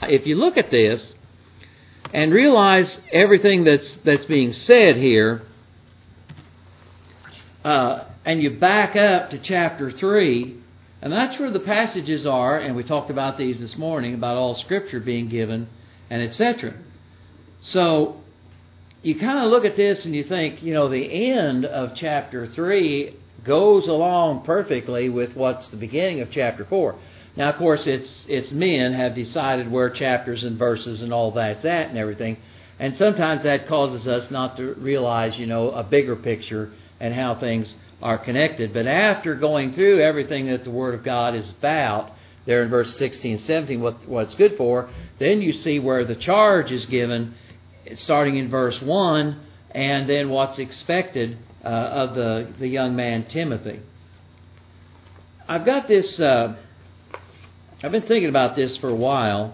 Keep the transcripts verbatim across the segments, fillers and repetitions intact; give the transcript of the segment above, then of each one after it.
if you look at this and realize everything that's that's being said here, uh, and you back up to chapter three, and that's where the passages are, and we talked about these this morning, about all Scripture being given, and et cetera. So you kind of look at this and you think, you know, the end of chapter three goes along perfectly with what's the beginning of chapter four. Now, of course, it's it's men have decided where chapters and verses and all that's at and everything. And sometimes that causes us not to realize, you know, a bigger picture and how things are connected. But after going through everything that the Word of God is about, there in verse sixteen, seventeen, what, what it's good for, then you see where the charge is given, starting in verse one, and then what's expected uh, of the, the young man Timothy. I've got this... Uh, I've been thinking about this for a while.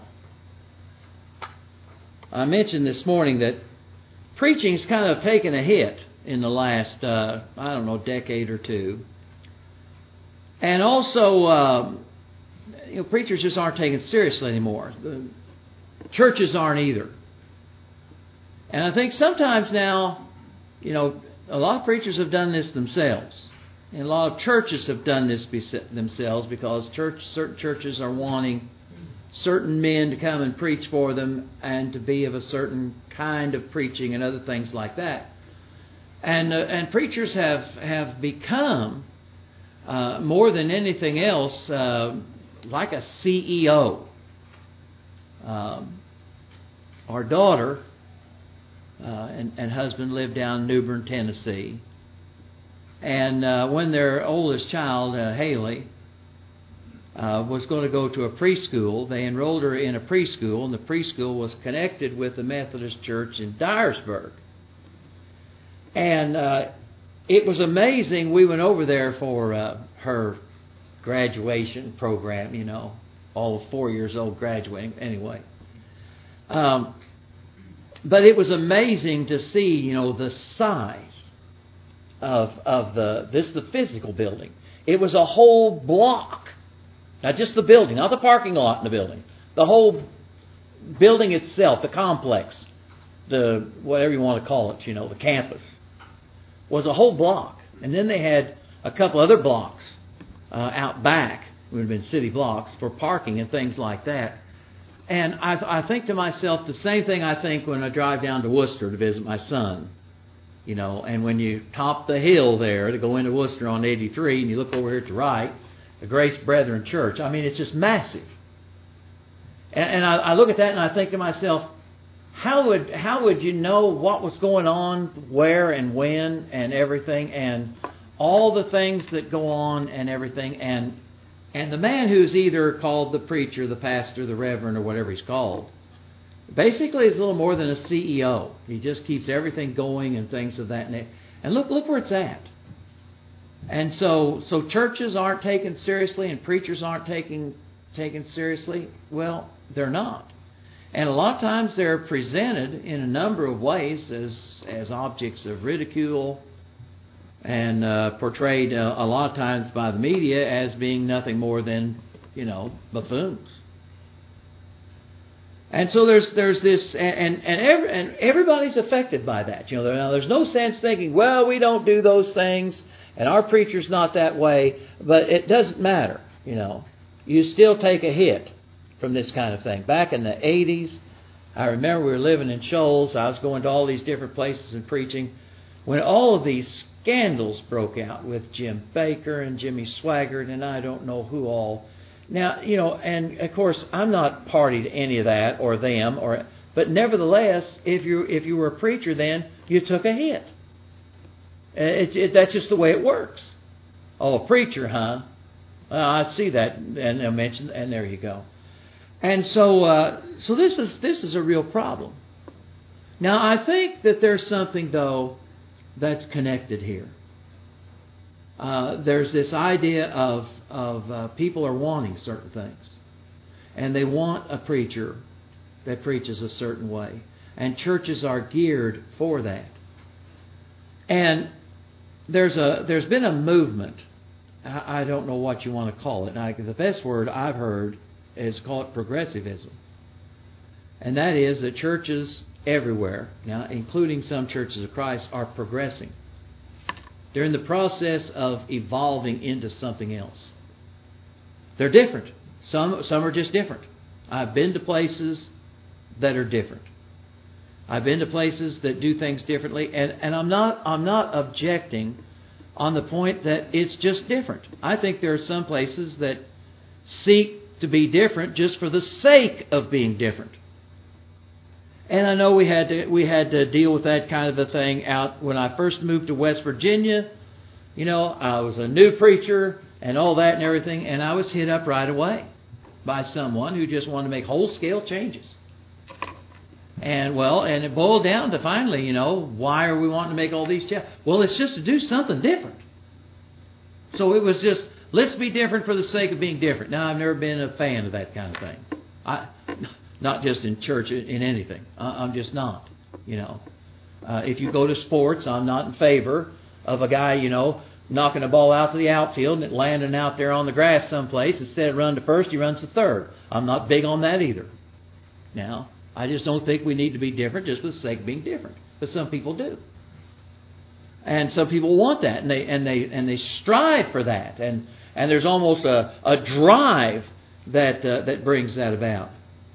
I mentioned this morning that preaching's kind of taken a hit in the last, uh, I don't know, decade or two. And also, uh, you know, preachers just aren't taken seriously anymore. The churches aren't either. And I think sometimes now, you know, a lot of preachers have done this themselves. And a lot of churches have done this themselves because church, certain churches are wanting certain men to come and preach for them and to be of a certain kind of preaching and other things like that. And uh, and preachers have, have become, uh, more than anything else, uh, like a C E O. Um, our daughter uh, and, and husband live down in New Bern, Tennessee. And uh, when their oldest child, uh, Haley, uh, was going to go to a preschool, they enrolled her in a preschool, and the preschool was connected with the Methodist Church in Dyersburg. And uh, it was amazing. We went over there for uh, her graduation program, you know, all four years old graduating anyway. Um, but it was amazing to see, you know, the size of of the this is the physical building. It was a whole block, not just the building, not the parking lot in the building, the whole building itself, the complex, the whatever you want to call it, you know, the campus, was a whole block. And then they had a couple other blocks uh, out back, would have been city blocks, for parking and things like that. And I, I think to myself the same thing I think when I drive down to Worcester to visit my son. You know, and when you top the hill there to go into Worcester on eighty-three, and you look over here to the right, the Grace Brethren Church, I mean, it's just massive. And, and I, I look at that and I think to myself, how would how would you know what was going on, where and when and everything, and all the things that go on and everything, and and the man who's either called the preacher, the pastor, the reverend, or whatever he's called, basically is a little more than a C E O. He just keeps everything going and things of that nature. And look, look where it's at. And so, so churches aren't taken seriously, and preachers aren't taken taken seriously. Well, they're not. And a lot of times they're presented in a number of ways as as objects of ridicule, and uh, portrayed uh, a lot of times by the media as being nothing more than, you know, buffoons. And so there's there's this, and and every, and everybody's affected by that. You know, now there's no sense thinking, well, we don't do those things, and our preacher's not that way. But it doesn't matter. You know, you still take a hit from this kind of thing. Back in the eighties, I remember we were living in Shoals. I was going to all these different places and preaching when all of these scandals broke out with Jim Baker and Jimmy Swaggart and I don't know who all. Now, you know, and of course, I'm not party to any of that or them, or but nevertheless, if you if you were a preacher then, you took a hit. It, it, that's just the way it works. Oh, a preacher, huh? Well, I see that, and I mentioned, and there you go. And so, uh, so this is this is a real problem. Now, I think that there's something though that's connected here. Uh, there's this idea of of uh, people are wanting certain things, and they want a preacher that preaches a certain way, and churches are geared for that. And there's a there's been a movement. I, I don't know what you want to call it. Now, the best word I've heard is call it progressivism. And that is that churches everywhere, now including some churches of Christ, are progressing. They're in the process of evolving into something else. They're different. Some, some are just different. I've been to places that are different. I've been to places that do things differently, and, and I'm not I'm not objecting on the point that it's just different. I think there are some places that seek to be different just for the sake of being different. And I know we had to we had to deal with that kind of a thing out when I first moved to West Virginia. You know, I was a new preacher and all that and everything, and I was hit up right away by someone who just wanted to make whole-scale changes. And, well, and it boiled down to finally, you know, why are we wanting to make all these changes? Well, it's just to do something different. So it was just, let's be different for the sake of being different. Now, I've never been a fan of that kind of thing. I, not just in church, in anything. I'm just not, you know. Uh, if you go to sports, I'm not in favor of a guy, you know, knocking a ball out to the outfield and it landing out there on the grass someplace. Instead of running to first, he runs to third. I'm not big on that either. Now, I just don't think we need to be different just for the sake of being different. But some people do. And some people want that, and they and they and they strive for that. And and there's almost a, a drive that uh, that brings that about.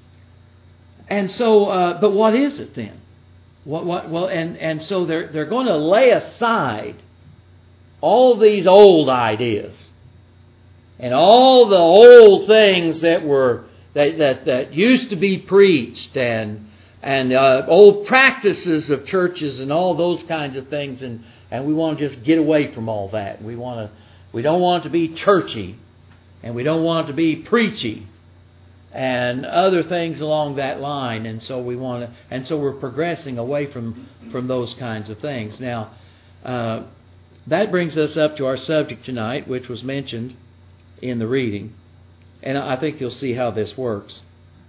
And so, uh, but what is it then? What what well and, and so they're they're going to lay aside all these old ideas and all the old things that were That, that that used to be preached, and and uh, old practices of churches and all those kinds of things, and, and we want to just get away from all that. We want to we don't want it to be churchy, and we don't want it to be preachy, and other things along that line. And so we want to, and so we're progressing away from from those kinds of things. Now, uh, that brings us up to our subject tonight, which was mentioned in the reading. And I think you'll see how this works.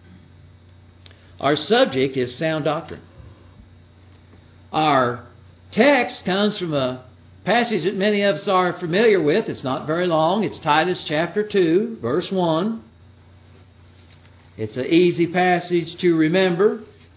Our subject is sound doctrine. Our text comes from a passage that many of us are familiar with. It's not very long. It's Titus chapter two, verse one. It's an easy passage to remember,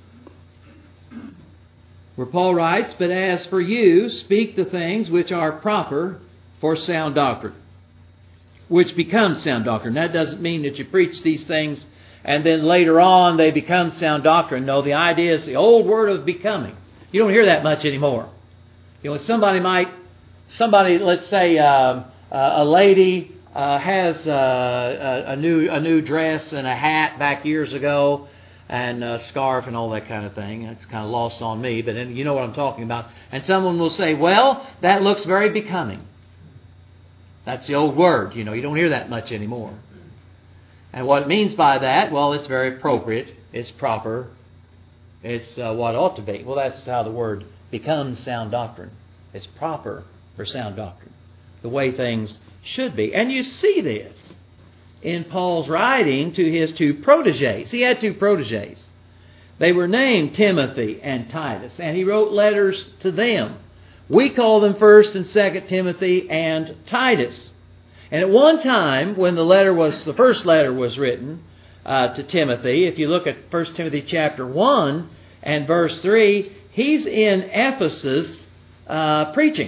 where Paul writes, "But as for you, speak the things which are proper for sound doctrine." Which becomes sound doctrine. That doesn't mean that you preach these things and then later on they become sound doctrine. No, the idea is the old word of becoming. You don't hear that much anymore. You know, somebody might, somebody, let's say uh, uh, a lady uh, has uh, a, a new a new dress and a hat back years ago, and a scarf and all that kind of thing. It's kind of lost on me, but you know what I'm talking about. And someone will say, "Well, that looks very becoming." That's the old word. You know, you don't hear that much anymore. And what it means by that, well, it's very appropriate. It's proper. It's uh, what it ought to be. Well, that's how the word becomes sound doctrine. It's proper for sound doctrine. The way things should be. And you see this in Paul's writing to his two proteges. He had two proteges. They were named Timothy and Titus. And he wrote letters to them. We call them First and Second Timothy and Titus. And at one time, when the letter was, the first letter was written uh, to Timothy, if you look at First Timothy chapter one and verse three, he's in Ephesus uh, preaching.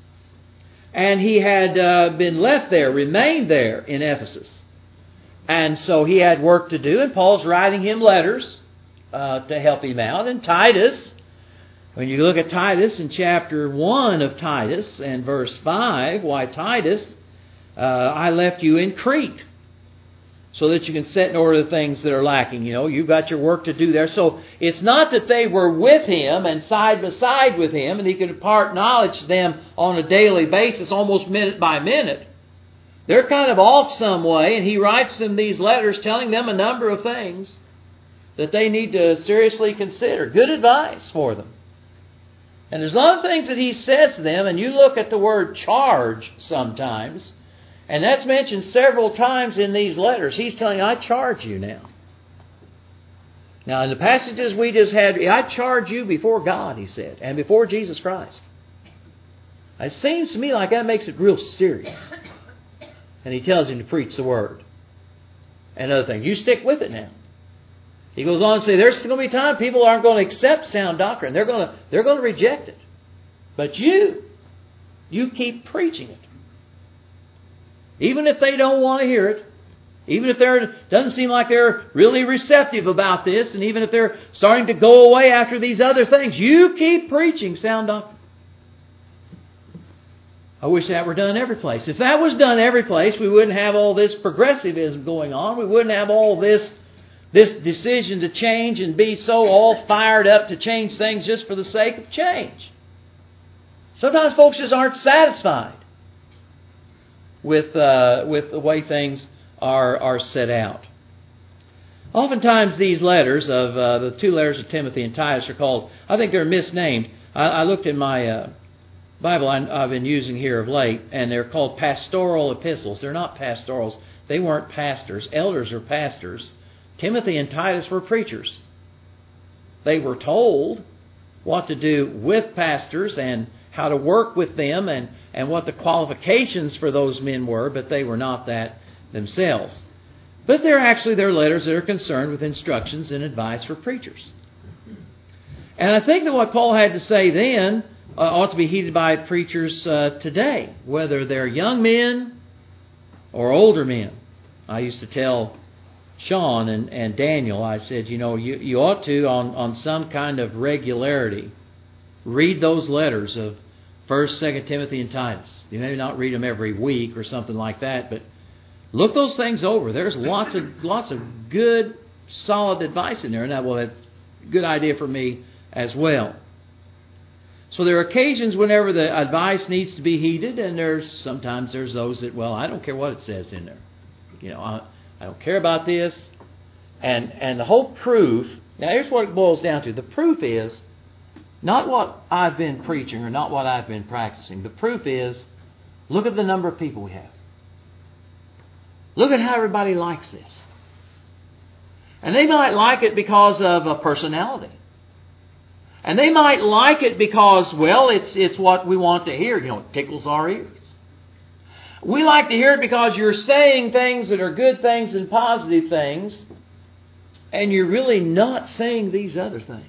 And he had uh, been left there, remained there in Ephesus. And so he had work to do, and Paul's writing him letters uh, to help him out. And Titus, when you look at Titus in chapter one of Titus and verse five, why Titus, uh, I left you in Crete so that you can set in order the things that are lacking. You know, you've got your work to do there. So it's not that they were with him and side by side with him and he could impart knowledge to them on a daily basis, almost minute by minute. They're kind of off some way, and he writes them these letters telling them a number of things that they need to seriously consider. Good advice for them. And there's a lot of things that he says to them, and you look at the word charge sometimes, and that's mentioned several times in these letters. He's telling you, I charge you now. Now, in the passages we just had, I charge you before God, he said, and before Jesus Christ. It seems to me like that makes it real serious. And he tells him to preach the word and other things. You stick with it now. He goes on to say, there's going to be time people aren't going to accept sound doctrine. They're going to, they're going to reject it. But you, you keep preaching it. Even if they don't want to hear it, even if there doesn't seem like they're really receptive about this, and even if they're starting to go away after these other things, you keep preaching sound doctrine. I wish that were done every place. If that was done every place, we wouldn't have all this progressivism going on. We wouldn't have all this, this decision to change and be so all fired up to change things just for the sake of change. Sometimes folks just aren't satisfied with uh, with the way things are are set out. Oftentimes these letters of uh, the two letters of Timothy and Titus are called, I think they're misnamed. I, I looked in my uh, Bible I, I've been using here of late, and they're called pastoral epistles. They're not pastorals. They weren't pastors. Elders are pastors. Timothy and Titus were preachers. They were told what to do with pastors and how to work with them and, and what the qualifications for those men were, but they were not that themselves. But they're actually their letters that are concerned with instructions and advice for preachers. And I think that what Paul had to say then uh, ought to be heeded by preachers uh, today, whether they're young men or older men. I used to tell Sean and, and Daniel, I said, you know, you, you ought to, on, on some kind of regularity, read those letters of First, Second Timothy, and Titus. You may not read them every week or something like that, but look those things over. There's lots of lots of good, solid advice in there, and that will have a good idea for me as well. So there are occasions whenever the advice needs to be heeded, and there's sometimes there's those that, well, I don't care what it says in there. You know, I, I don't care about this. And and the whole proof, now here's what it boils down to. The proof is not what I've been preaching or not what I've been practicing. The proof is, look at the number of people we have. Look at how everybody likes this. And they might like it because of a personality. And they might like it because, well, it's it's what we want to hear. You know, it tickles our ears. We like to hear it because you're saying things that are good things and positive things, and you're really not saying these other things.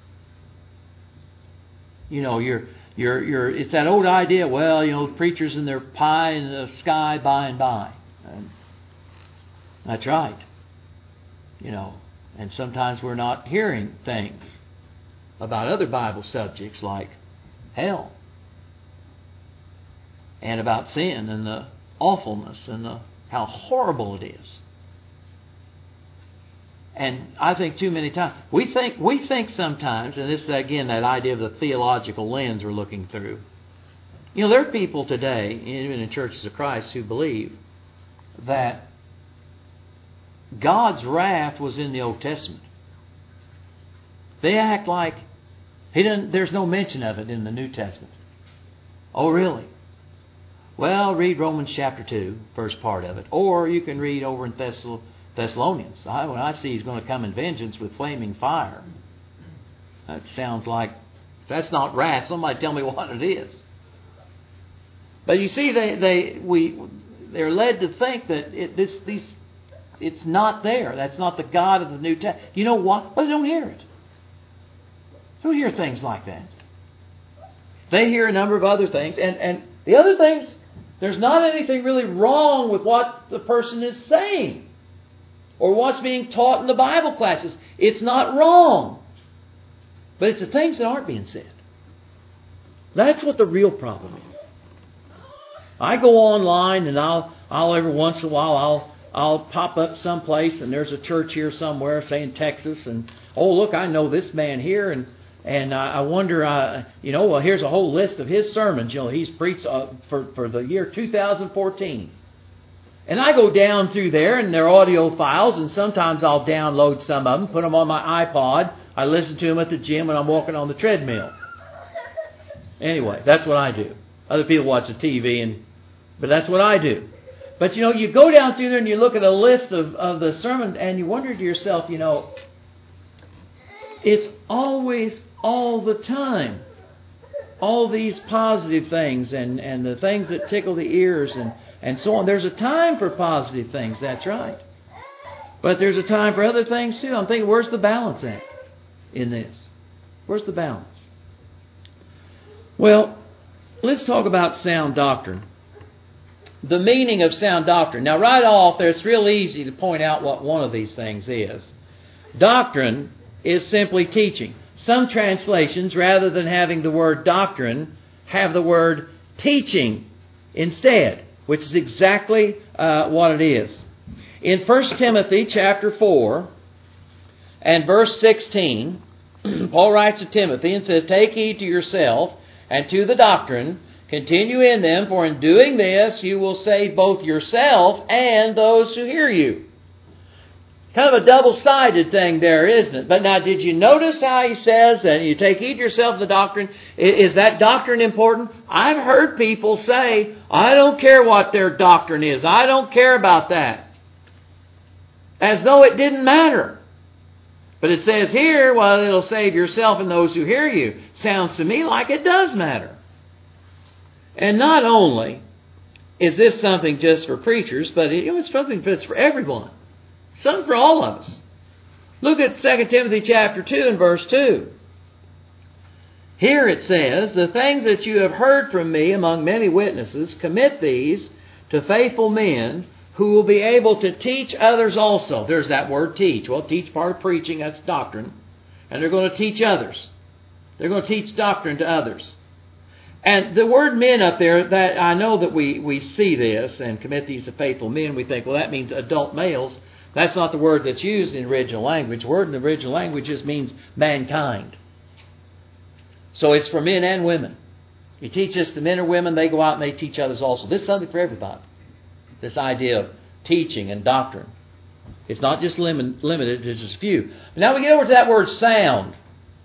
You know, you're you're you're. It's that old idea. Well, you know, preachers and their pie in the sky by and by. And that's right. You know, and sometimes we're not hearing things about other Bible subjects like hell and about sin and the awfulness and the how horrible it is. And I think too many times we think we think sometimes, and this is again that idea of the theological lens we're looking through. You know, there are people today, even in churches of Christ, who believe that God's wrath was in the Old Testament. They act like he didn't. There's no mention of it in the New Testament. Oh, really? Well, read Romans chapter two, first part of it, or you can read over in Thessal. Thessalonians. I, when I see he's going to come in vengeance with flaming fire, that sounds like, that's not wrath. Somebody tell me what it is. But you see, they they we they're led to think that it, this these it's not there. That's not the God of the New Testament. You know what? Well, they don't hear it. They don't hear things like that. They hear a number of other things, and and the other things, there's not anything really wrong with what the person is saying, or what's being taught in the Bible classes. It's not wrong. But it's the things that aren't being said. That's what the real problem is. I go online and I'll I'll every once in a while I'll I'll pop up someplace and there's a church here somewhere, say in Texas, and oh look, I know this man here, and and I, I wonder, uh, you know, well here's a whole list of his sermons. You know, he's preached uh, for for the year two thousand fourteen. And I go down through there and their audio files, and sometimes I'll download some of them, put them on my iPod. I listen to them at the gym when I'm walking on the treadmill. Anyway, that's what I do. Other people watch the T V, and but that's what I do. But you know, you go down through there and you look at a list of, of the sermon, and you wonder to yourself, you know, it's always, all the time, all these positive things and, and the things that tickle the ears and And so on. There's a time for positive things, that's right. But there's a time for other things too. I'm thinking, where's the balance at in this? Where's the balance? Well, let's talk about sound doctrine. The meaning of sound doctrine. Now, right off there, it's real easy to point out what one of these things is. Doctrine is simply teaching. Some translations, rather than having the word doctrine, have the word teaching instead, which is exactly uh, what it is. In First Timothy chapter four and verse sixteen, Paul writes to Timothy and says, "Take heed to yourself and to the doctrine. Continue in them, for in doing this you will save both yourself and those who hear you." Kind of a double-sided thing there, isn't it? But now, did you notice how he says that you take heed to yourself to the doctrine? Is that doctrine important? I've heard people say, I don't care what their doctrine is. I don't care about that. As though it didn't matter. But it says here, well, it'll save yourself and those who hear you. Sounds to me like it does matter. And not only is this something just for preachers, but it's something that's for everyone. Something for all of us. Look at Second Timothy chapter two and verse two. Here it says, "The things that you have heard from me among many witnesses, commit these to faithful men who will be able to teach others also." There's that word teach. Well, teach part of preaching, that's doctrine. And they're going to teach others. They're going to teach doctrine to others. And the word men up there, that I know that we, we see this, and commit these to faithful men, we think, well, that means adult males. That's not the word that's used in the original language. The word in the original language just means mankind. So it's for men and women. You teach this to men or women, they go out and they teach others also. This is something for everybody. This idea of teaching and doctrine. It's not just lim- limited to just a few. Now we get over to that word sound.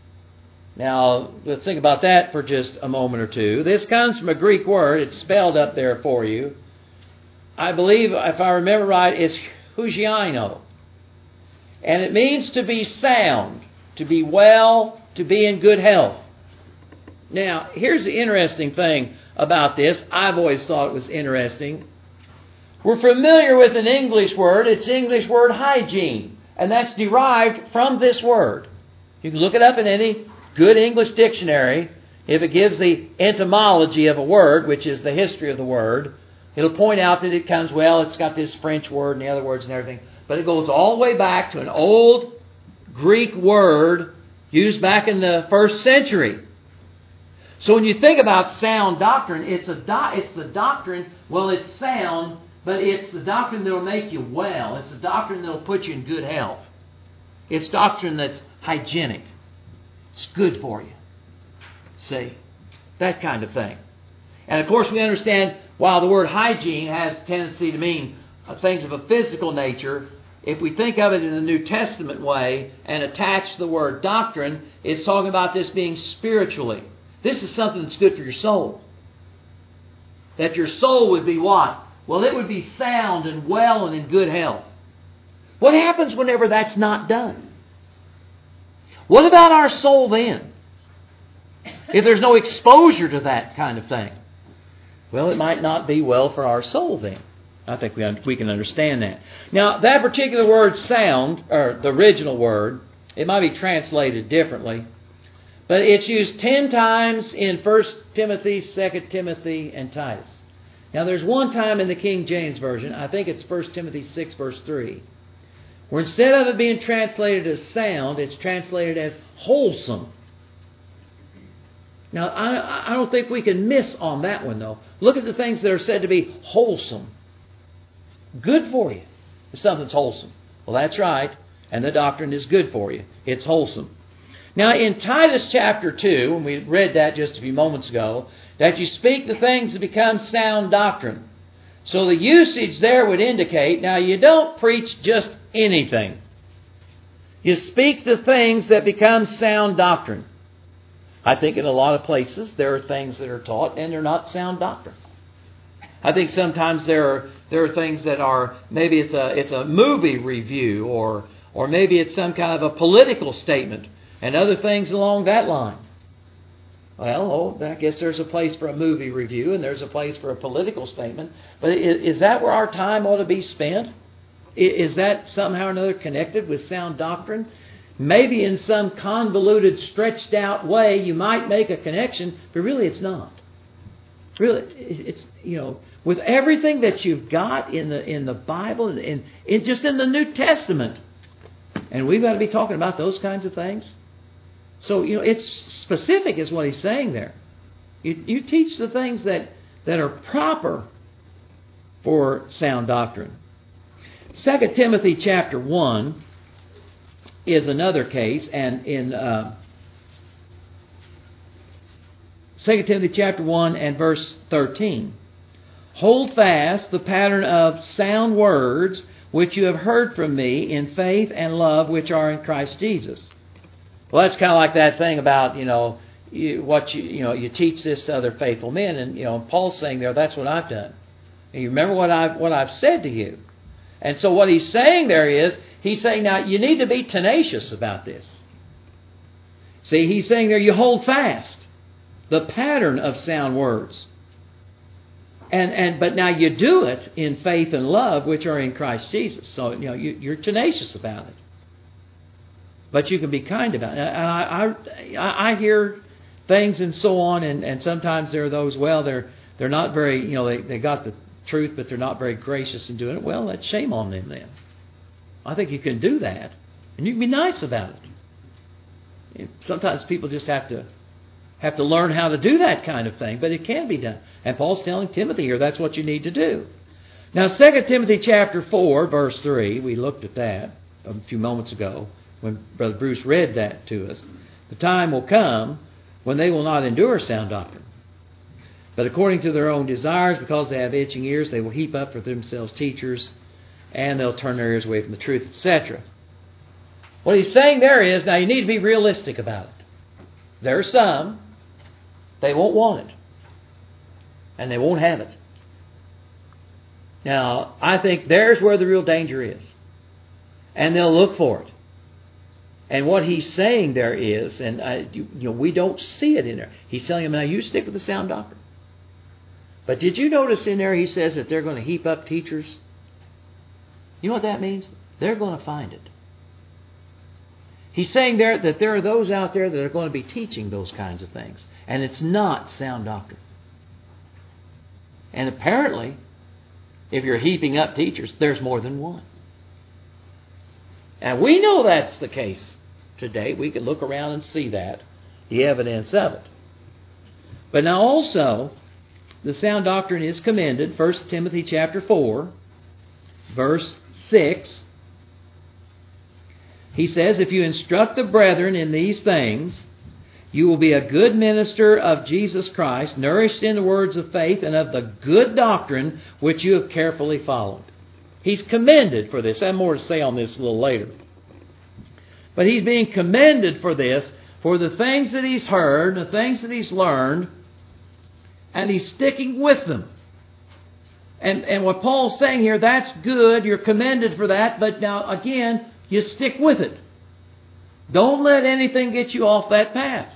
Now, let's think about that for just a moment or two. This comes from a Greek word. It's spelled up there for you. I believe, if I remember right, it's hugiano. And it means to be sound, to be well, to be in good health. Now, here's the interesting thing about this. I've always thought it was interesting. We're familiar with an English word. It's the English word hygiene. And that's derived from this word. You can look it up in any good English dictionary. If it gives the etymology of a word, which is the history of the word, it'll point out that it comes, well, it's got this French word and the other words and everything. But it goes all the way back to an old Greek word used back in the first century. So when you think about sound doctrine, it's a do- it's the doctrine, well, it's sound, but it's the doctrine that will make you well. It's the doctrine that will put you in good health. It's doctrine that's hygienic. It's good for you. See? That kind of thing. And of course we understand, while the word hygiene has a tendency to mean things of a physical nature, if we think of it in the New Testament way and attach the word doctrine, it's talking about this being spiritually. This is something that's good for your soul. That your soul would be what? Well, it would be sound and well and in good health. What happens whenever that's not done? What about our soul then? If there's no exposure to that kind of thing, well, it might not be well for our soul then. I think we we can understand that. Now, that particular word sound, or the original word, it might be translated differently, but it's used ten times in First Timothy, Second Timothy, and Titus. Now, there's one time in the King James Version, I think it's First Timothy six, verse three, where instead of it being translated as sound, it's translated as wholesome. Now, I, I don't think we can miss on that one, though. Look at the things that are said to be wholesome. Good for you. It's something that's wholesome. Well, that's right. And the doctrine is good for you. It's wholesome. Now, in Titus chapter two, and we read that just a few moments ago, that you speak the things that become sound doctrine. So the usage there would indicate, now you don't preach just anything. You speak the things that become sound doctrine. I think in a lot of places there are things that are taught and they're not sound doctrine. I think sometimes there are there are things that are, maybe it's a it's a movie review, or or maybe it's some kind of a political statement and other things along that line. Well, oh, I guess there's a place for a movie review and there's a place for a political statement. But is that where our time ought to be spent? Is that somehow or another connected with sound doctrine? Maybe in some convoluted, stretched out way you might make a connection, but really it's not. Really, it's, you know, with everything that you've got in the in the Bible and in, in just in the New Testament, and we've got to be talking about those kinds of things. So, you know, it's specific is what he's saying there. You, you teach the things that, that are proper for sound doctrine. Second Timothy chapter one is another case, and in uh, Second Timothy chapter one and verse thirteen, hold fast the pattern of sound words which you have heard from me in faith and love which are in Christ Jesus. Well, that's kind of like that thing about, you know, you, what you you know you teach this to other faithful men, and you know Paul's saying there, that's what I've done. And you remember what I've what I've said to you. And so what he's saying there is, he's saying now you need to be tenacious about this. See, he's saying there you hold fast the pattern of sound words. And and but now you do it in faith and love which are in Christ Jesus. So you know you, you're tenacious about it. But you can be kind about it. And I I, I hear things and so on, and, and sometimes there are those, well, they're they're not very, you know, they, they got the truth, but they're not very gracious in doing it. Well, that's shame on them then. I think you can do that, and you can be nice about it. Sometimes people just have to have to learn how to do that kind of thing, but it can be done. And Paul's telling Timothy here that's what you need to do. Now, Second Timothy chapter four, verse three, we looked at that a few moments ago when Brother Bruce read that to us. The time will come when they will not endure sound doctrine, but according to their own desires, because they have itching ears, they will heap up for themselves teachers, and they'll turn their ears away from the truth, et cetera. What he's saying there is, now you need to be realistic about it. There are some, they won't want it, and they won't have it. Now, I think there's where the real danger is, and they'll look for it. And what he's saying there is, and I, you, you know, we don't see it in there. He's telling them, now you stick with the sound doctrine. But did you notice in there he says that they're going to heap up teachers? You know what that means? They're going to find it. He's saying there that there are those out there that are going to be teaching those kinds of things. And it's not sound doctrine. And apparently, if you're heaping up teachers, there's more than one. And we know that's the case today. We can look around and see that, the evidence of it. But now also, the sound doctrine is commended. First Timothy chapter four, verse six. He says, if you instruct the brethren in these things, you will be a good minister of Jesus Christ, nourished in the words of faith and of the good doctrine which you have carefully followed. He's commended for this. I have more to say on this a little later. But he's being commended for this, for the things that he's heard, the things that he's learned, and he's sticking with them. And, and what Paul's saying here, that's good, you're commended for that, but now again, you stick with it. Don't let anything get you off that path.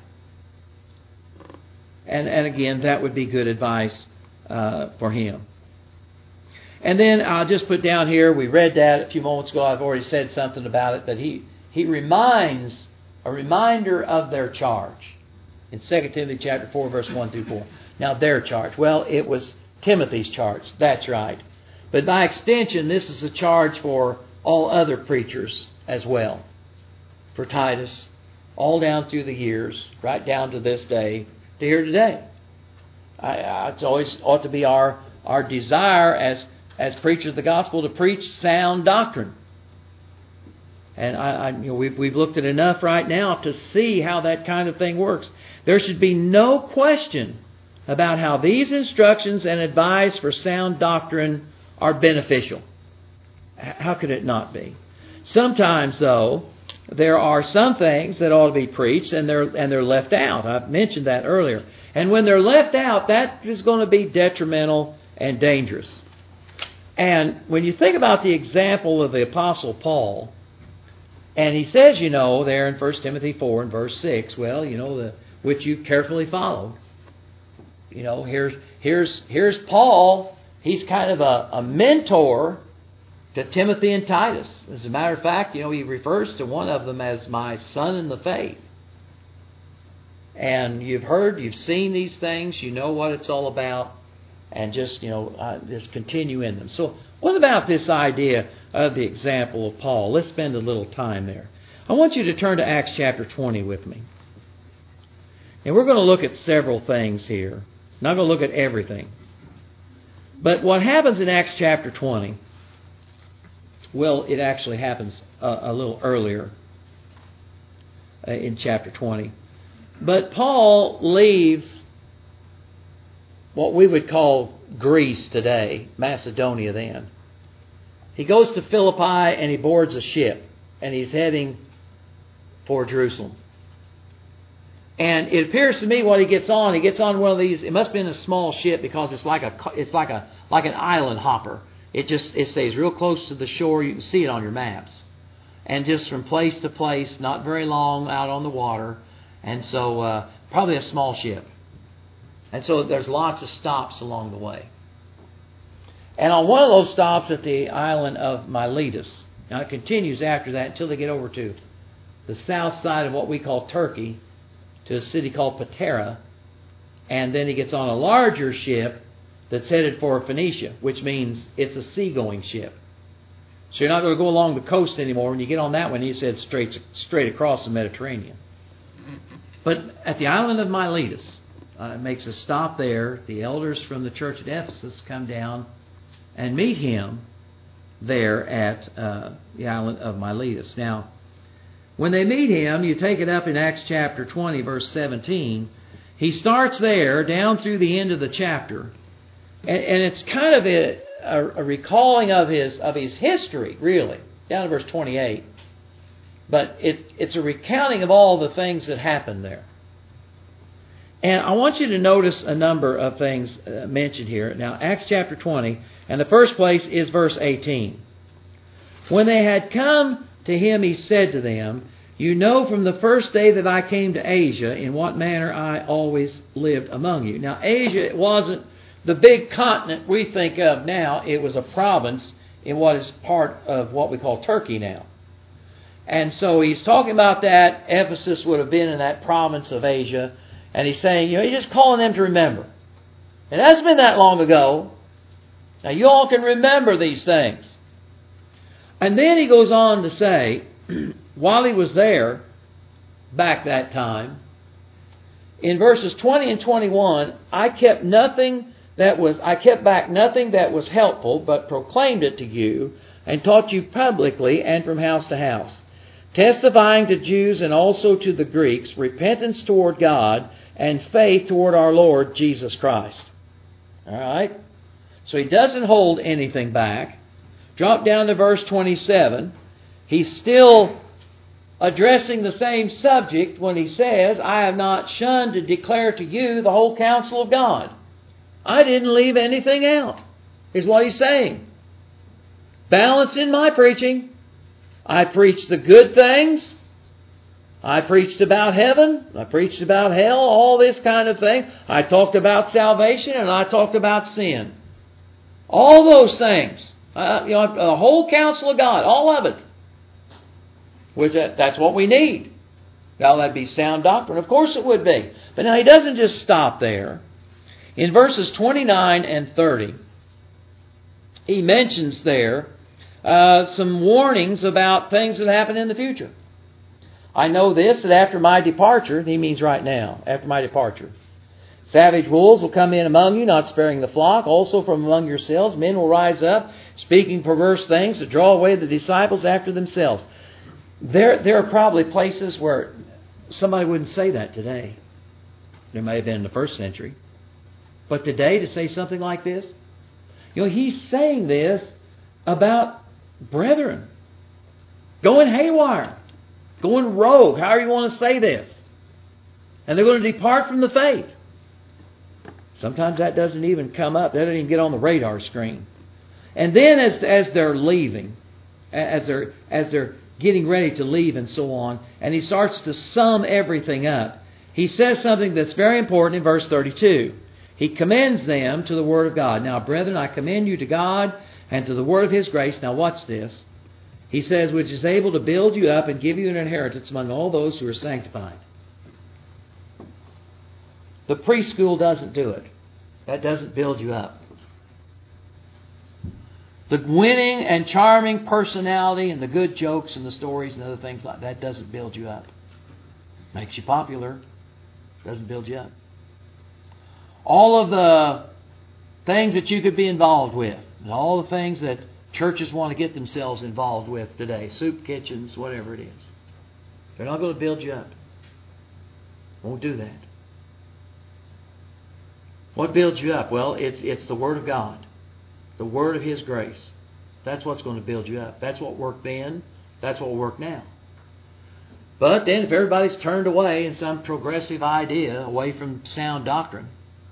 And, and again, that would be good advice uh, for him. And then I'll just put down here, we read that a few moments ago, I've already said something about it, but he, he reminds, a reminder of their charge. In Second Timothy chapter four, verse one through four. Now their charge. Well, it was Timothy's charge. That's right. But by extension, this is a charge for all other preachers as well. For Titus, all down through the years, right down to this day, to here today. I, I, it's always ought to be our, our desire as as preachers of the gospel to preach sound doctrine. And I, I, you know, we've, we've looked at enough right now to see how that kind of thing works. There should be no question about how these instructions and advice for sound doctrine are beneficial. How could it not be? Sometimes, though, there are some things that ought to be preached and they're and they're left out. I've mentioned that earlier. And when they're left out, that is going to be detrimental and dangerous. And when you think about the example of the Apostle Paul, and he says, you know, there in First Timothy four and verse six, well, you know, the which you carefully followed. You know, here's here's here's Paul. He's kind of a, a mentor to Timothy and Titus. As a matter of fact, you know, he refers to one of them as my son in the faith. And you've heard, you've seen these things, you know what it's all about, and just, you know, uh, just continue in them. So what about this idea of the example of Paul? Let's spend a little time there. I want you to turn to Acts chapter twenty with me. And we're going to look at several things here. Not going to look at everything. But what happens in Acts chapter twenty, well, it actually happens a, a little earlier uh, in chapter twenty. But Paul leaves what we would call Greece today, Macedonia then. He goes to Philippi and he boards a ship and he's heading for Jerusalem. And it appears to me what he gets on, he gets on one of these, it must have been a small ship because it's like a it's like a like an island hopper. It just it stays real close to the shore. You can see it on your maps. And just from place to place, not very long out on the water. And so uh, probably a small ship. And so there's lots of stops along the way. And on one of those stops at the island of Miletus, now it continues after that until they get over to the south side of what we call Turkey, to a city called Patara. And then he gets on a larger ship that's headed for Phoenicia, which means it's a seagoing ship. So you're not going to go along the coast anymore. When you get on that one, he said straight, straight across the Mediterranean. But at the island of Miletus, uh, makes a stop there. The elders from the church at Ephesus come down and meet him there at uh, the island of Miletus. Now, when they meet him, you take it up in Acts chapter twenty, verse seventeen. He starts there down through the end of the chapter. And, and it's kind of a, a, a recalling of his of his history, really, down to verse twenty-eight. But it, it's a recounting of all the things that happened there. And I want you to notice a number of things uh, mentioned here. Now, Acts chapter twenty, and the first place is verse eighteen. When they had come to him, he said to them, "You know from the first day that I came to Asia, in what manner I always lived among you." Now, Asia, it wasn't the big continent we think of now. It was a province in what is part of what we call Turkey now. And so he's talking about that. Ephesus would have been in that province of Asia. And he's saying, you know, he's just calling them to remember. It hasn't been that long ago. Now you all can remember these things. And then he goes on to say, while he was there, back that time, in verses twenty and twenty-one, I kept nothing that was, I kept back nothing that was helpful, but proclaimed it to you, and taught you publicly and from house to house, testifying to Jews and also to the Greeks, repentance toward God and faith toward our Lord Jesus Christ. All right? So he doesn't hold anything back. Drop down to verse twenty-seven. He's still addressing the same subject when he says, I have not shunned to declare to you the whole counsel of God. I didn't leave anything out, is what he's saying. Balance in my preaching. I preached the good things. I preached about heaven. I preached about hell, all this kind of thing. I talked about salvation and I talked about sin. All those things. Uh, you know, the whole counsel of God, all of it. Which uh, that's what we need. Now that'd be sound doctrine. Of course it would be. But now he doesn't just stop there. In verses twenty-nine and thirty, he mentions there uh, some warnings about things that happen in the future. I know this, that after my departure, he means right now, after my departure, savage wolves will come in among you, not sparing the flock. Also from among yourselves, men will rise up, speaking perverse things to draw away the disciples after themselves. There, there are probably places where somebody wouldn't say that today. There may have been in the first century. But today, to say something like this, you know, he's saying this about brethren going haywire, going rogue, however you want to say this. And they're going to depart from the faith. Sometimes that doesn't even come up. That doesn't even get on the radar screen. And then as, as they're leaving, as they're, as they're getting ready to leave and so on, and he starts to sum everything up, he says something that's very important in verse thirty-two. He commends them to the Word of God. Now, brethren, I commend you to God and to the word of His grace. Now watch this. He says, which is able to build you up and give you an inheritance among all those who are sanctified. The preschool doesn't do it. That doesn't build you up. The winning and charming personality and the good jokes and the stories and other things like that doesn't build you up. Makes you popular. Doesn't build you up. All of the things that you could be involved with, and all the things that churches want to get themselves involved with today, soup kitchens, whatever it is, they're not going to build you up. Won't do that. What builds you up? Well, it's it's the Word of God. The Word of His grace. That's what's going to build you up. That's what worked then. That's what will work now. But then if everybody's turned away in some progressive idea, away from sound doctrine,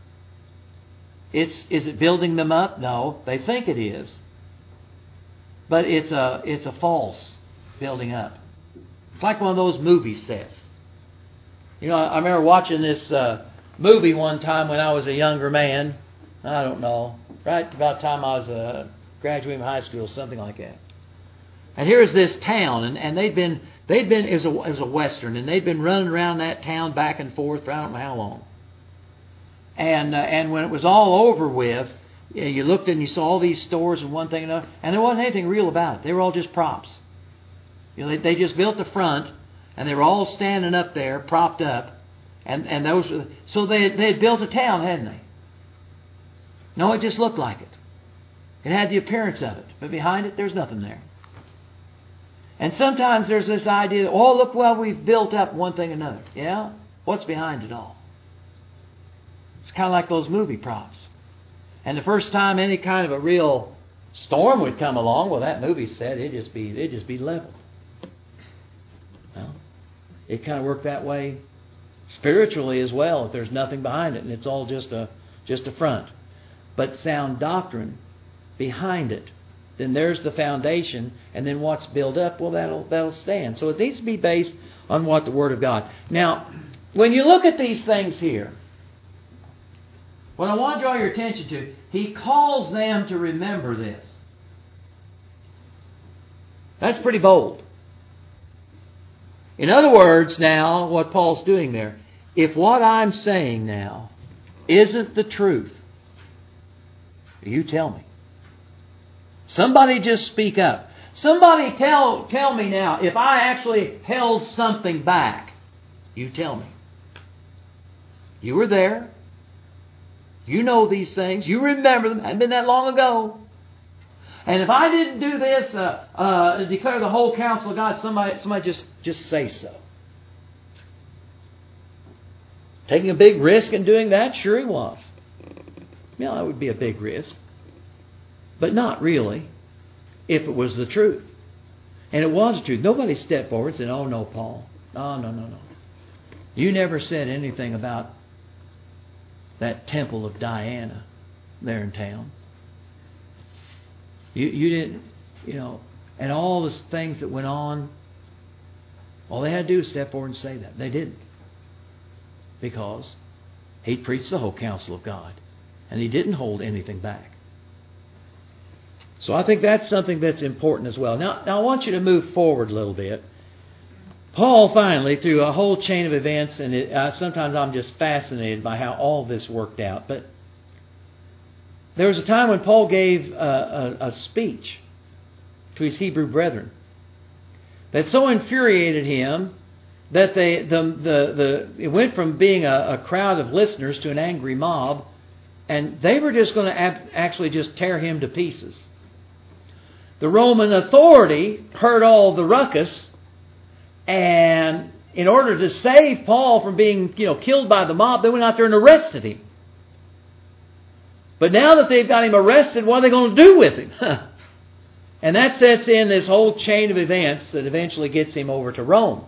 it's is it building them up? No. They think it is. But it's a it's a false building up. It's like one of those movie sets. You know, I remember watching this uh, movie one time when I was a younger man. I don't know. Right about the time I was uh, graduating from high school, something like that. And here's this town, and, and they'd been they'd been it was, a, it was a western, and they'd been running around that town back and forth for I don't know how long. And uh, and when it was all over with, you, know, you looked and you saw all these stores and one thing and another, and there wasn't anything real about it. They were all just props. You know, they, they just built the front, and they were all standing up there, propped up, and and those were, so they they had built a town, hadn't they? No, it just looked like it. It had the appearance of it, but behind it, there's nothing there. And sometimes there's this idea that, oh, look, well, we've built up one thing or another. Yeah? What's behind it all? It's kind of like those movie props. And the first time any kind of a real storm would come along, well, that movie set, it'd just be, it'd just be leveled. Well, it kind of worked that way spiritually as well, if there's nothing behind it, and it's all just a just a front. But sound doctrine behind it, then there's the foundation, and then what's built up, well, that'll that'll stand. So it needs to be based on what the Word of God. Now, when you look at these things here, what I want to draw your attention to, he calls them to remember this. That's pretty bold. In other words, now, what Paul's doing there, if what I'm saying now isn't the truth, you tell me. Somebody just speak up. Somebody tell tell me now, if I actually held something back, you tell me. You were there. You know these things. You remember them. It hadn't been that long ago. And if I didn't do this, uh, uh, declare the whole counsel of God, somebody, somebody just, just say so. Taking a big risk in doing that? Sure he was. Yeah, that would be a big risk. But not really, if it was the truth. And it was the truth. Nobody stepped forward and said, oh no, Paul. No, no, no, no. You never said anything about that temple of Diana there in town. You you didn't, you know, and all the things that went on, all they had to do was step forward and say that. They didn't. Because he preached the whole counsel of God. And he didn't hold anything back. So I think that's something that's important as well. Now, now I want you to move forward a little bit. Paul finally, through a whole chain of events, and it, uh, sometimes I'm just fascinated by how all this worked out. But there was a time when Paul gave a, a, a speech to his Hebrew brethren that so infuriated him that they the the, the it went from being a, a crowd of listeners to an angry mob, and they were just going to ab- actually just tear him to pieces. The Roman authority heard all the ruckus, and in order to save Paul from being, you know, killed by the mob, they went out there and arrested him. But now that they've got him arrested, what are they going to do with him? And that sets in this whole chain of events that eventually gets him over to Rome.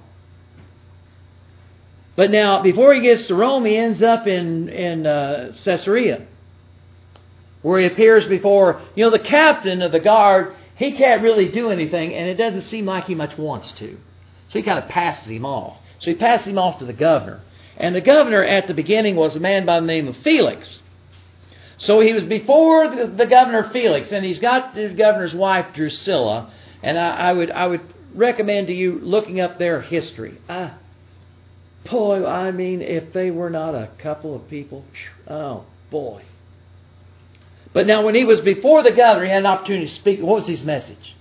But now, before he gets to Rome, he ends up in, in uh, Caesarea, where he appears before, you know, the captain of the guard. He can't really do anything, and it doesn't seem like he much wants to. So he kind of passes him off. So he passes him off to the governor. And the governor at the beginning was a man by the name of Felix. So he was before the, the governor Felix, and he's got his governor's wife Drusilla. And I, I would I would recommend to you looking up their history. Ah, boy, I mean, if they were not a couple of people, oh boy. But now, when he was before the governor, he had an opportunity to speak. What was his message?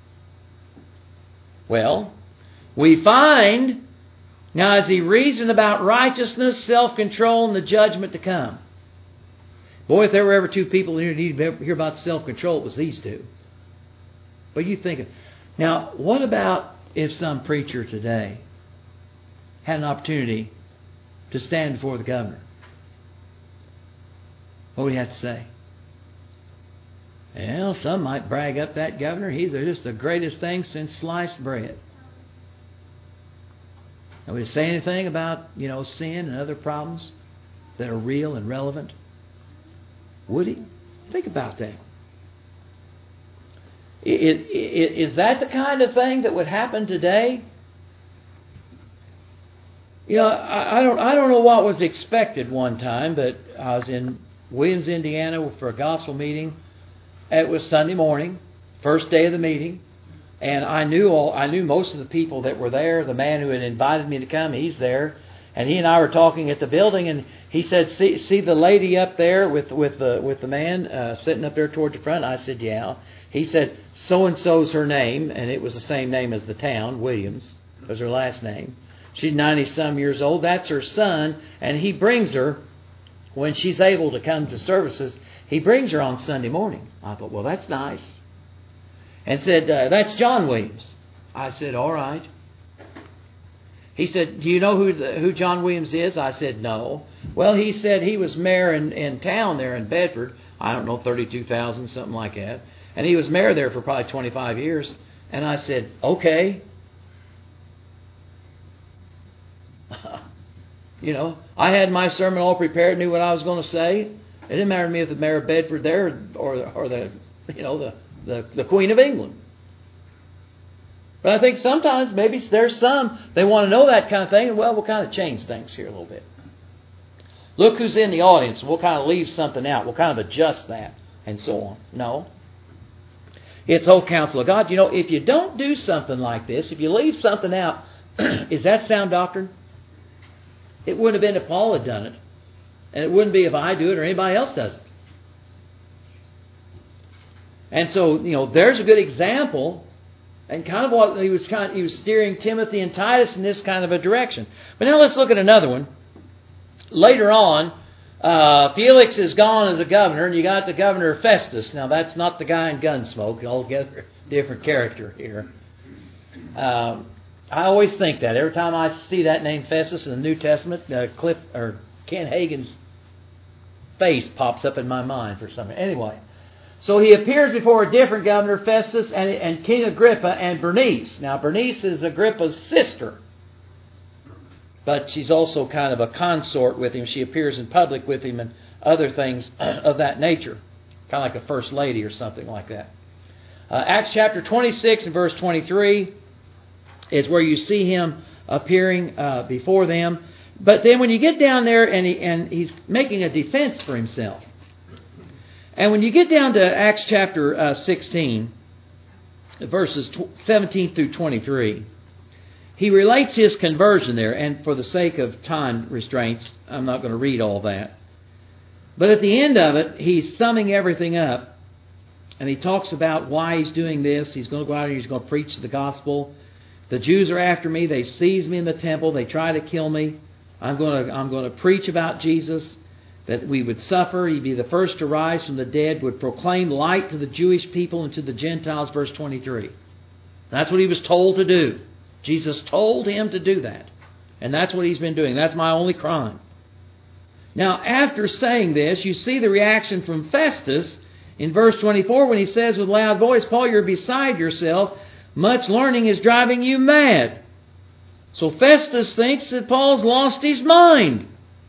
Well, we find now as he reasoned about righteousness, self-control, and the judgment to come. Boy, if there were ever two people who needed to hear about self-control, it was these two. But you think, now, what about if some preacher today had an opportunity to stand before the governor? What would he have to say? Well, some might brag up that governor. He's just the greatest thing since sliced bread. And would he say anything about, you know, sin and other problems that are real and relevant? Would he? Think about that. It, it, is that the kind of thing that would happen today? You know, I, I don't. I don't know what was expected one time, but I was in Williams, Indiana, for a gospel meeting. It was Sunday morning, first day of the meeting, and I knew all. I knew most of the people that were there. The man who had invited me to come, he's there, and he and I were talking at the building, and he said, "See, see the lady up there with with the with the man uh, sitting up there towards the front." I said, "Yeah." He said, "So and so's her name," and it was the same name as the town, Williams, was her last name. She's ninety some years old. That's her son, and he brings her when she's able to come to services. He brings her on Sunday morning. I thought, well, that's nice. And said, uh, "That's John Williams." I said, "All right." He said, "Do you know who the, who John Williams is?" I said, "No." Well, he said he was mayor in, in town there in Bedford. I don't know, thirty-two thousand, something like that. And he was mayor there for probably twenty-five years. And I said, "Okay." You know, I had my sermon all prepared, knew what I was going to say. It didn't matter to me if the mayor of Bedford there or or the you know the, the, the Queen of England. But I think sometimes maybe there's some they want to know that kind of thing. Well, we'll kind of change things here a little bit. Look who's in the audience. We'll kind of leave something out. We'll kind of adjust that and so on. No. It's whole counsel of God. You know, if you don't do something like this, if you leave something out, is that sound doctrine? It wouldn't have been if Paul had done it. And it wouldn't be if I do it or anybody else does it. And so, you know, there's a good example, and kind of what he was kind of, he was steering Timothy and Titus in this kind of a direction. But now let's look at another one. Later on, uh, Felix is gone as a governor, and you got the governor Festus. Now that's not the guy in Gunsmoke, altogether different character here. Um, I always think that every time I see that name Festus in the New Testament, uh, Cliff or Ken Hagin's face pops up in my mind for some reason. Anyway, so he appears before a different governor, Festus, and, and King Agrippa and Bernice. Now, Bernice is Agrippa's sister, but she's also kind of a consort with him. She appears in public with him and other things of that nature, kind of like a first lady or something like that. Uh, Acts chapter twenty-six and verse twenty-three is where you see him appearing uh, before them. But then when you get down there and, he, and he's making a defense for himself. And when you get down to Acts chapter uh, sixteen, verses seventeen through twenty-three, he relates his conversion there. And for the sake of time restraints, I'm not going to read all that. But at the end of it, he's summing everything up. And he talks about why he's doing this. He's going to go out and he's going to preach the gospel. The Jews are after me. They seize me in the temple. They try to kill me. I'm going to, I'm going to preach about Jesus, that we would suffer. He'd be the first to rise from the dead, would proclaim light to the Jewish people and to the Gentiles, verse twenty-three. That's what he was told to do. Jesus told him to do that. And that's what he's been doing. That's my only crime. Now, after saying this, you see the reaction from Festus in verse twenty-four when he says with loud voice, "Paul, you're beside yourself. Much learning is driving you mad." So Festus thinks that Paul's lost his mind.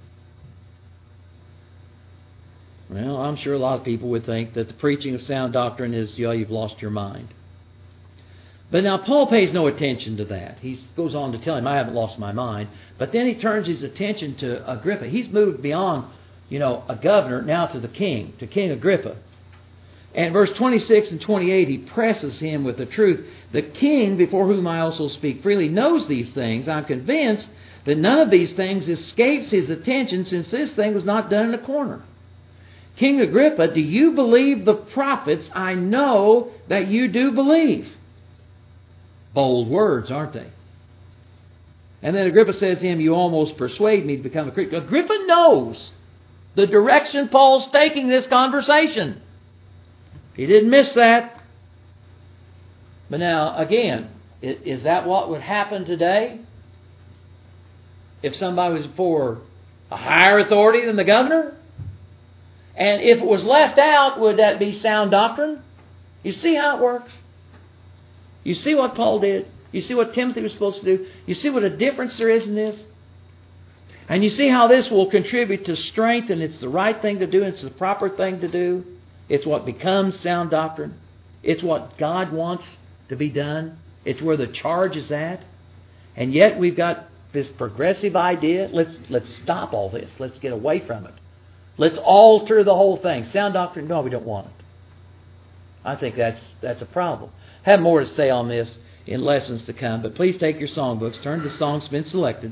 Well, I'm sure a lot of people would think that the preaching of sound doctrine is, yeah, you've lost your mind. But now Paul pays no attention to that. He goes on to tell him, I haven't lost my mind. But then he turns his attention to Agrippa. He's moved beyond you know, a governor, now to the king, to King Agrippa. And verse twenty-six and twenty-eight, he presses him with the truth. The king, before whom I also speak freely, knows these things. I'm convinced that none of these things escapes his attention, since this thing was not done in a corner. King Agrippa, do you believe the prophets? I know that you do believe. Bold words, aren't they? And then Agrippa says to him, you almost persuade me to become a Christian. Agrippa knows the direction Paul's taking this conversation. He didn't miss that. But now, again, is that what would happen today? If somebody was for a higher authority than the governor? And if it was left out, would that be sound doctrine? You see how it works? You see what Paul did? You see what Timothy was supposed to do? You see what a difference there is in this? And you see how this will contribute to strength, and it's the right thing to do, and it's the proper thing to do. It's what becomes sound doctrine. It's what God wants to be done. It's where the charge is at. And yet we've got this progressive idea. Let's, let's stop all this. Let's get away from it. Let's alter the whole thing. Sound doctrine? No, we don't want it. I think that's that's a problem. I have more to say on this in lessons to come, but please take your songbooks. Turn to the songs been selected.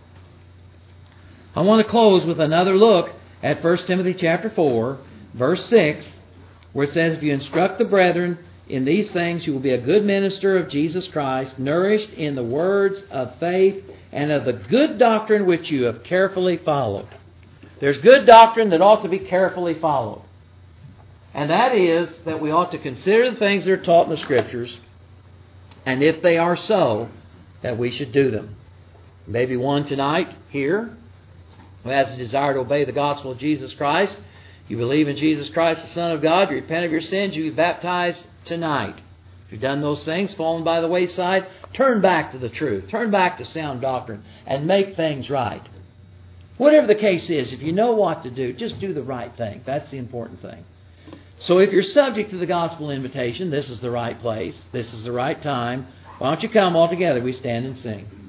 I want to close with another look at First Timothy chapter four, verse six, where it says, if you instruct the brethren in these things, you will be a good minister of Jesus Christ, nourished in the words of faith and of the good doctrine which you have carefully followed. There's good doctrine that ought to be carefully followed. And that is that we ought to consider the things that are taught in the Scriptures, and if they are so, that we should do them. Maybe one tonight here who has a desire to obey the gospel of Jesus Christ. You believe in Jesus Christ, the Son of God. You repent of your sins. You be baptized tonight. If you've done those things, fallen by the wayside, turn back to the truth. Turn back to sound doctrine and make things right. Whatever the case is, if you know what to do, just do the right thing. That's the important thing. So if you're subject to the gospel invitation, this is the right place. This is the right time. Why don't you come all together? We stand and sing.